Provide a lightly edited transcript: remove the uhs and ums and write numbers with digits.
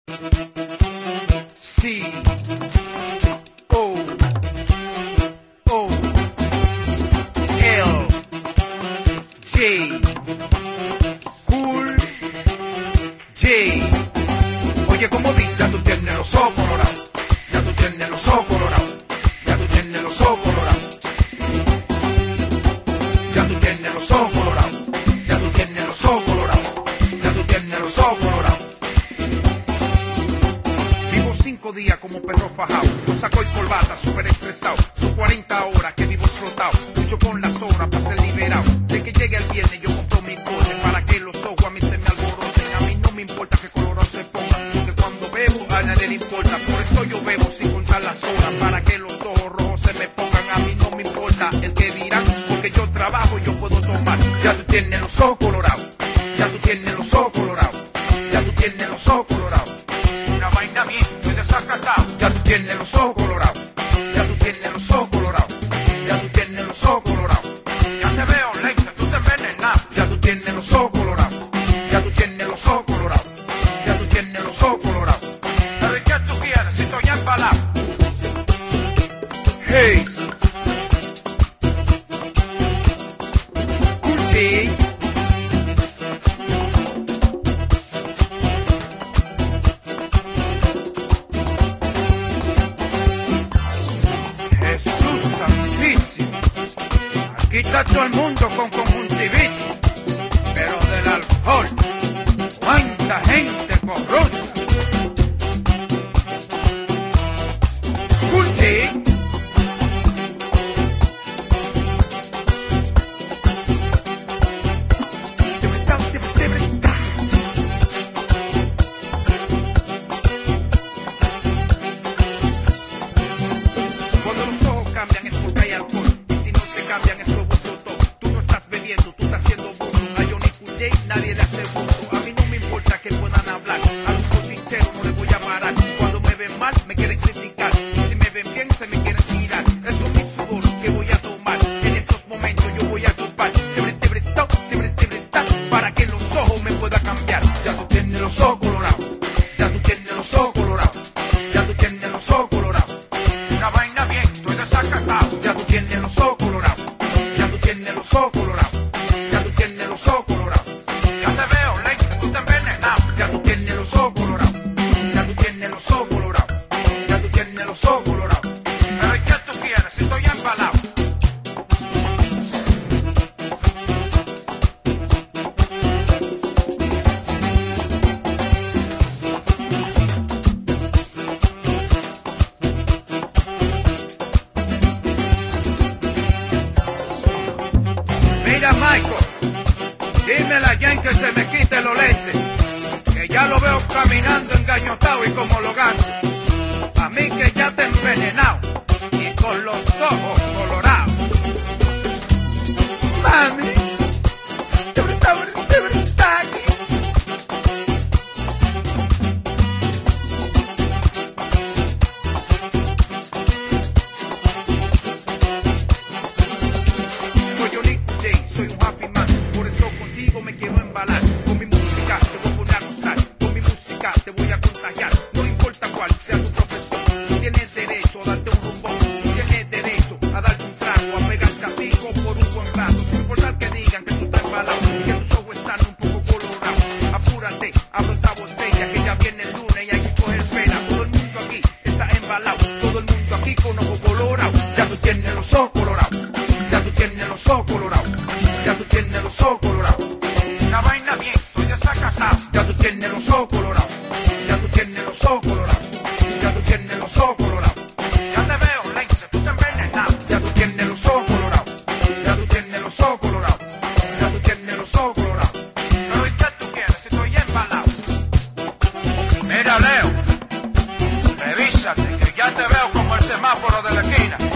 C O O L J Cool J. Oye, como dice, ya tú tienes los ojos colorados, ya tú tienes los ojos colorados, ya tú tienes los ojos colorados, ya tú tienes los ojos colorados, ya tú tienes los ojos colorados, ya tú tienes los ojos colorados. Vivo 5 días como perro fajado, yo saco el corbata súper estresado, son 40 horas que vivo explotado, lucho con las horas para ser liberado, de que llegue el viernes yo compro mi coche para que los ojos a mí se me alboroten, a mí no me importa que colorado se ponga, porque cuando bebo a nadie le importa, por eso yo bebo sin contar las horas, para que los ojos rojos se me pongan, a mí no me importa el que dirán, porque yo trabajo y yo puedo tomar, ya tú tienes los ojos colorados, ya tú tienes los ojos colorados, ya tú tienes los ojos colorados, una vaina bien, estoy desacatado, ya tú tienes los ojos colorados, ya tú tienes los ojos colorados, ya tú tienes los ojos colorados, ya te veo lenta, tú te envenenas, ya tú tienes los ojos colorados, ya tú tienes los ojos colorados, ya tú tienes los ojos colorados, pero ¿y qué tú quieres si estoy embalado? Hey, Gucci. Jesús santísimo, aquí está todo el mundo con conjuntivitis, pero del alcohol, cuánta gente corrupta. Gucci. Cuando los ojos cambian es porque hay alcohol, y si no te cambian es lo todo. Tú no estás bebiendo, tú estás haciendo bulto. A Johnny Cuye nadie le hace bulto. A mí no me importa que puedan hablar, a los cochincheros no les voy a parar. Cuando me ven mal me quieren criticar, y si me ven bien se me quieren tirar. Es con mi sudor que voy a tomar, en estos momentos yo voy a topar. Para que los ojos me puedan cambiar. Ya tú tienes los ojos colorados, ya tú tienes los ojos colorados, ya tú tienes los ojos colorados, una vaina bien, estoy desacatado, ya tú tienes los ojos colorados, ya tú tienes los ojos colorados, ya tú tienes los ojos colorados, ya te veo lento, tú te envenenado, ya tú tienes los ojos colorados, ya tú tienes los ojos colorados, ya tú tienes los ojos colorados, pero ¿y qué tú quieres si estoy embalado? Mira, Michael, dímele a Jen que se me quite los lentes, que ya lo veo caminando engañotado y como los gansos. A mí que ya te he envenenado y con los ojos colorados. Mami, está aquí. Soy Johnny J, soy un happy man, por eso contigo me quiero embalar. Con mi música te voy a poner a gozar, con mi música te voy a contagiar. No importa cuál sea tu profesión, tú tienes derecho a darte un rumbón, tú tienes derecho a darte un trago, a pegarte a pico por un buen rato, sin importar que digan que tú estás embalado, que tus ojos están un poco colorados. Apúrate, abre esta botella que ya viene el lunes y hay que coger pena. Todo el mundo aquí está embalado, todo el mundo aquí con ojos colorados. Ya tú tienes los ojos colorados, ya tú tienes los ojos colorados, ya tú tienes los ojos colorados, una vaina bien, estoy desacatado, ya tú tienes los ojos colorados, ya tú tienes los ojos colorados, ya tú tienes los ojos colorados, ya te veo lento, tú te envenenas, ya tú tienes los ojos colorados, ya tú tienes los ojos colorados, ya tú tienes los ojos colorados, pero ¿y qué tú quieres si estoy embalado? Mira, Leo, revísate que ya te veo como el semáforo de la esquina.